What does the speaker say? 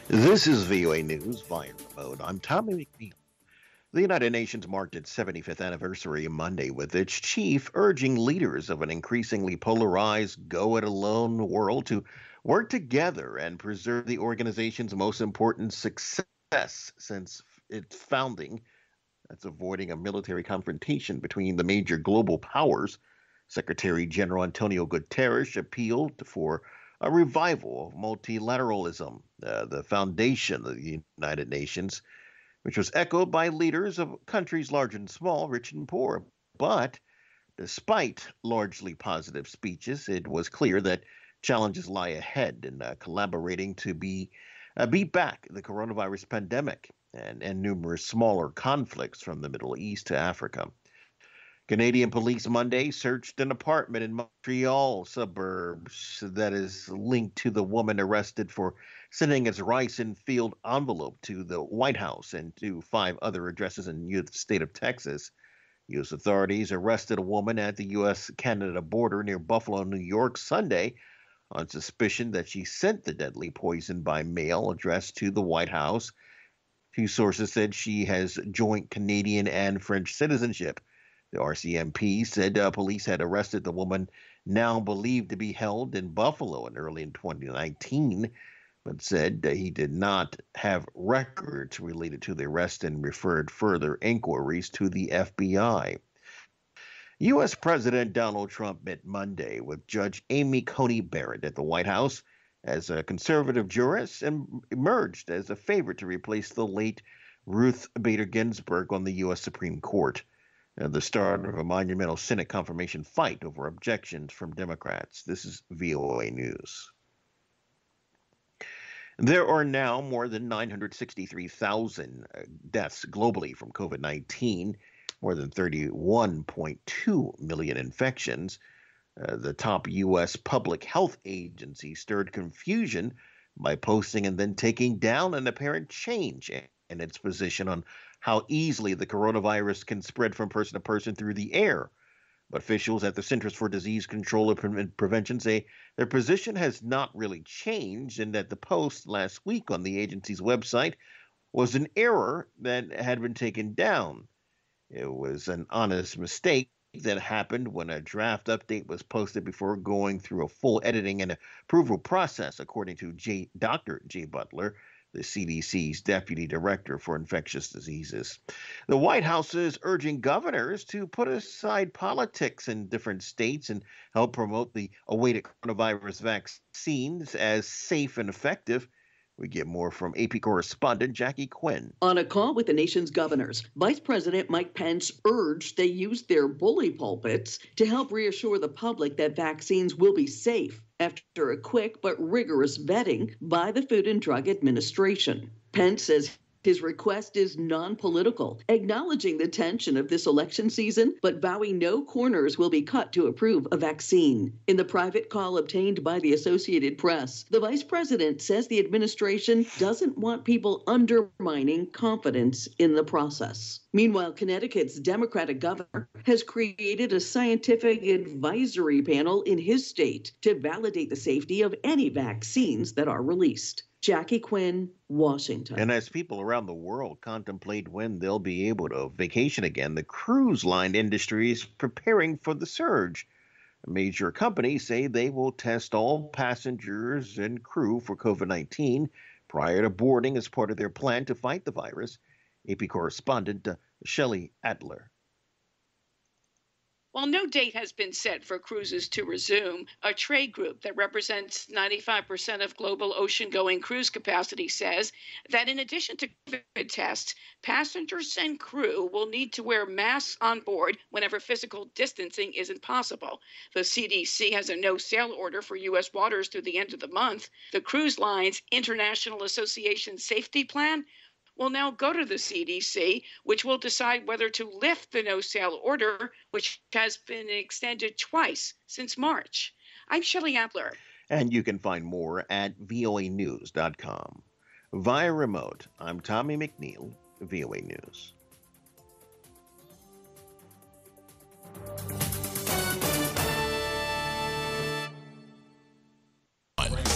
This is VOA News via remote. I'm Tommy McNeil. The United Nations marked its 75th anniversary Monday with its chief urging leaders of an increasingly polarized, go it alone world to work together and preserve the organization's most important success since its founding. That's avoiding a military confrontation between the major global powers. Secretary General Antonio Guterres appealed for a revival of multilateralism, the foundation of the United Nations, which was echoed by leaders of countries large and small, rich and poor. But despite largely positive speeches, it was clear that challenges lie ahead in collaborating to beat back the coronavirus pandemic and numerous smaller conflicts from the Middle East to Africa. Canadian police Monday searched an apartment in Montreal suburbs that is linked to the woman arrested for sending a rice and field envelope to the White House and to five other addresses in the state of Texas. U.S. authorities arrested a woman at the U.S. Canada border near Buffalo, New York, Sunday on suspicion that she sent the deadly poison by mail addressed to the White House. Two sources said she has joint Canadian and French citizenship. The RCMP said police had arrested the woman now believed to be held in Buffalo early in 2019, but said he did not have records related to the arrest and referred further inquiries to the FBI. U.S. President Donald Trump met Monday with Judge Amy Coney Barrett at the White House as a conservative jurist and emerged as a favorite to replace the late Ruth Bader Ginsburg on the U.S. Supreme Court, the start of a monumental Senate confirmation fight over objections from Democrats. This is VOA News. There are now more than 963,000 deaths globally from COVID 19, more than 31.2 million infections. The top U.S. public health agency stirred confusion by posting and then taking down an apparent change in its position on how easily the coronavirus can spread from person to person through the air. But officials at the Centers for Disease Control and Prevention say their position has not really changed and that the post last week on the agency's website was an error that had been taken down. It was an honest mistake that happened when a draft update was posted before going through a full editing and approval process, according to Dr. Jay Butler, the CDC's deputy director for infectious diseases. The White House is urging governors to put aside politics in different states and help promote the awaited coronavirus vaccines as safe and effective. We get more from AP correspondent Jackie Quinn. On a call with the nation's governors, Vice President Mike Pence urged they use their bully pulpits to help reassure the public that vaccines will be safe after a quick but rigorous vetting by the Food and Drug Administration. Pence says his request is non-political, acknowledging the tension of this election season, but vowing no corners will be cut to approve a vaccine. In the private call obtained by the Associated Press, the vice president says the administration doesn't want people undermining confidence in the process. Meanwhile, Connecticut's Democratic governor has created a scientific advisory panel in his state to validate the safety of any vaccines that are released. Jackie Quinn, Washington. And as people around the world contemplate when they'll be able to vacation again, the cruise line industry is preparing for the surge. Major companies say they will test all passengers and crew for COVID-19 prior to boarding as part of their plan to fight the virus. AP correspondent Shelley Adler. While no date has been set for cruises to resume, a trade group that represents 95% of global ocean-going cruise capacity says that in addition to COVID tests, passengers and crew will need to wear masks on board whenever physical distancing isn't possible. The CDC has a no-sail order for U.S. waters through the end of the month. The Cruise Lines International Association Safety Plan will now go to the CDC, which will decide whether to lift the no-sail order, which has been extended twice since March. I'm Shelley Adler. And you can find more at voanews.com. Via remote, I'm Tommy McNeil, VOA News.